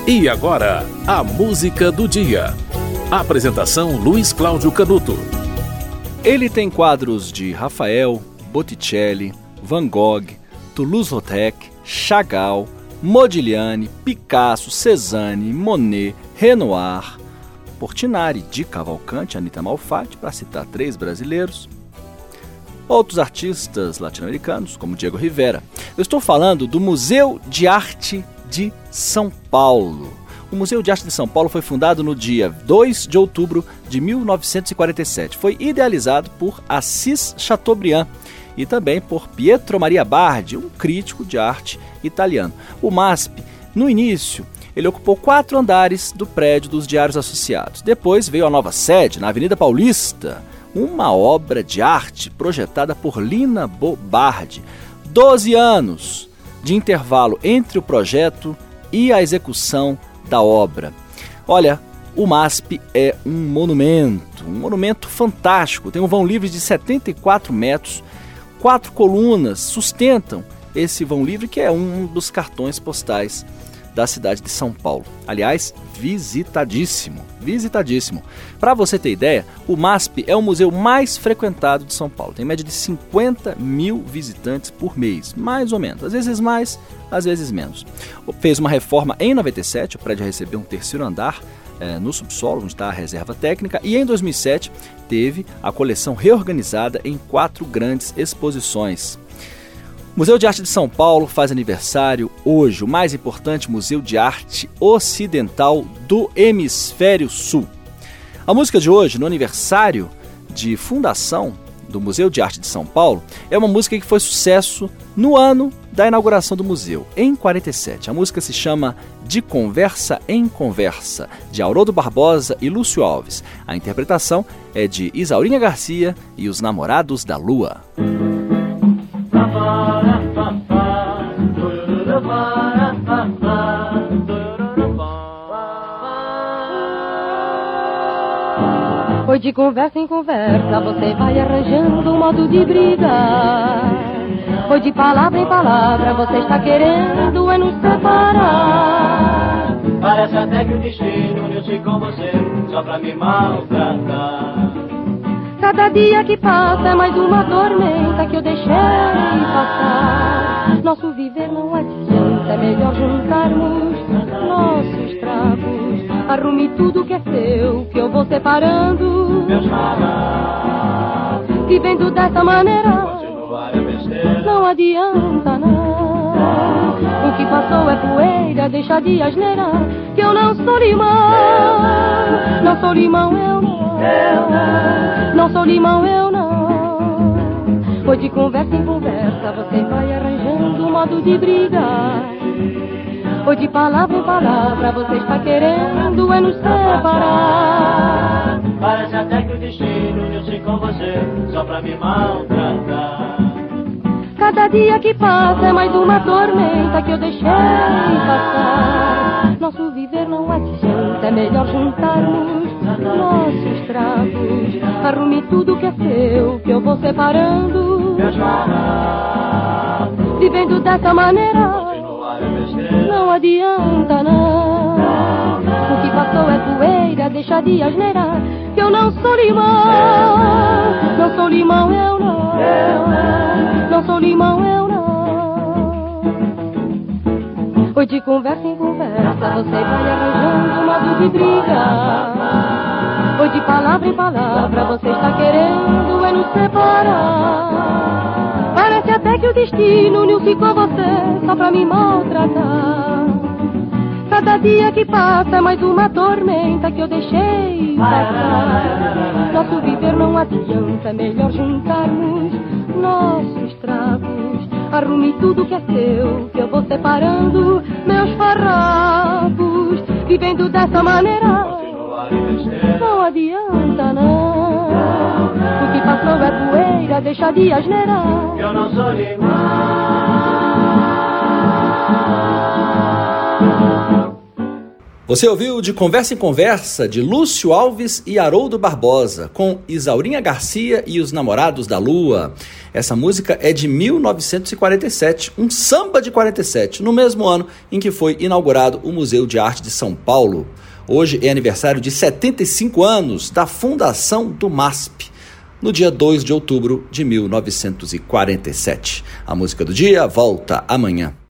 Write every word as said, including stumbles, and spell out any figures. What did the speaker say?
E agora, a música do dia. Apresentação Luiz Cláudio Canuto. Ele tem quadros de Rafael, Botticelli, Van Gogh, Toulouse-Lautrec, Chagall, Modigliani, Picasso, Cézanne, Monet, Renoir, Portinari, Di Cavalcanti, Anita Malfatti, para citar três brasileiros. Outros artistas latino-americanos, como Diego Rivera. Eu estou falando do Museu de Arte de São Paulo. O Museu de Arte de São Paulo foi fundado no dia dois de outubro de mil novecentos e quarenta e sete. Foi idealizado por Assis Chateaubriand e também por Pietro Maria Bardi, um crítico de arte italiano. O M A S P, no início, ele ocupou quatro andares do prédio dos Diários Associados. Depois veio a nova sede, na Avenida Paulista, uma obra de arte projetada por Lina Bo Bardi. Doze anos de intervalo entre o projeto e a execução da obra. Olha, o M A S P é um monumento, um monumento fantástico. Tem um vão livre de setenta e quatro metros, quatro colunas sustentam esse vão livre, que é um dos cartões postais da cidade de São Paulo. Aliás, visitadíssimo, visitadíssimo. Para você ter ideia, o M A S P é o museu mais frequentado de São Paulo. Tem média de cinquenta mil visitantes por mês, mais ou menos. Às vezes mais, às vezes menos. Fez uma reforma em noventa e sete, o prédio recebeu um terceiro andar é, no subsolo, onde está a reserva técnica, e em dois mil e sete teve a coleção reorganizada em quatro grandes exposições. O Museu de Arte de São Paulo faz aniversário hoje, o mais importante museu de arte ocidental do Hemisfério Sul. A música de hoje, no aniversário de fundação do Museu de Arte de São Paulo, é uma música que foi sucesso no ano da inauguração do museu, em quarenta e sete. A música se chama De Conversa em Conversa, de Haroldo Barbosa e Lúcio Alves. A interpretação é de Isaurinha Garcia e os Namorados da Lua. Foi de conversa em conversa, você vai arranjando um modo de briga. Foi de palavra em palavra, você está querendo é nos separar. Parece até que o destino uniu-se com você, só pra me maltratar. Cada dia que passa é mais uma tormenta que eu deixei passar. Nosso viver não adianta, é melhor juntarmos nossos trapos. Arrume tudo que é seu, que eu vou separando. Meus malas, vivendo dessa maneira, continuar é besteira. não adianta não. O que passou é poeira, deixa de asneira, que eu não sou limão. Não sou limão, eu não. Não sou limão, eu não. Foi de conversa em conversa, você vai arranjando um modo de brigar. Foi de palavra em palavra, você está querendo é nos separar. Parece até que o destino uniu-se com você, só pra me maltratar. Cada dia que passa é mais uma tormenta que eu deixei passar. Nosso viver não adianta, é melhor juntarmos nossos trapos. Arrume tudo que é seu, que eu vou separando. Meus malas, vivendo dessa maneira, continuar é besteira. não adianta não. O que passou é poeira, deixa de asneira, que eu não sou limão. Não sou limão, eu não. Não sou limão, eu não. Foi de conversa em conversa, você vai arranjando um modo de briga. Foi de palavra em palavra, você está querendo é nos separar. Parece até que o destino uniu-se com você, só pra me maltratar. Cada dia que passa é mais uma tormenta que eu deixei passar. Nosso viver não adianta, é melhor juntarmos nossos trapos. Arrume tudo que é seu, que eu vou separando meus farrapos. Vivendo dessa maneira, não adianta não. O que passou é poeira, deixa de asneira, Eu não sou limão. Você ouviu De Conversa em Conversa, de Lúcio Alves e Haroldo Barbosa, com Isaurinha Garcia e os Namorados da Lua. Essa música é de mil novecentos e quarenta e sete, um samba de quarenta e sete, no mesmo ano em que foi inaugurado o Museu de Arte de São Paulo. Hoje é aniversário de setenta e cinco anos da fundação do M A S P, no dia dois de outubro de mil novecentos e quarenta e sete. A música do dia volta amanhã.